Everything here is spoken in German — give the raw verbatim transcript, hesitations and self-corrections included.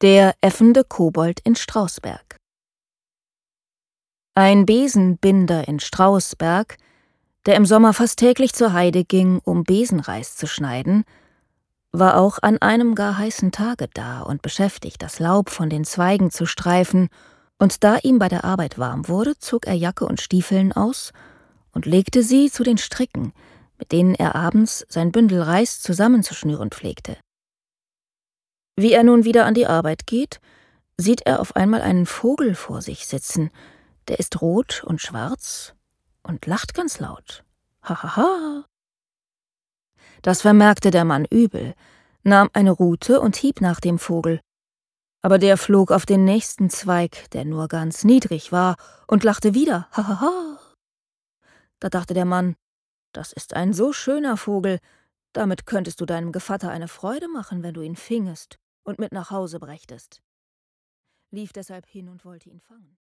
Der äffende Kobold in Strausberg. Ein Besenbinder in Strausberg, der im Sommer fast täglich zur Heide ging, um Besenreis zu schneiden, war auch an einem gar heißen Tage da und beschäftigt, das Laub von den Zweigen zu streifen, und da ihm bei der Arbeit warm wurde, zog er Jacke und Stiefeln aus und legte sie zu den Stricken, mit denen er abends sein Bündel Reis zusammenzuschnüren pflegte. Wie er nun wieder an die Arbeit geht, sieht er auf einmal einen Vogel vor sich sitzen, der ist rot und schwarz und lacht ganz laut. Ha, ha, ha. Das vermerkte der Mann übel, nahm eine Rute und hieb nach dem Vogel. Aber der flog auf den nächsten Zweig, der nur ganz niedrig war, und lachte wieder. Ha, ha, ha. Da dachte der Mann, das ist ein so schöner Vogel, damit könntest du deinem Gevatter eine Freude machen, wenn du ihn fingest und mit nach Hause brächtest. Lief deshalb hin und wollte ihn fangen.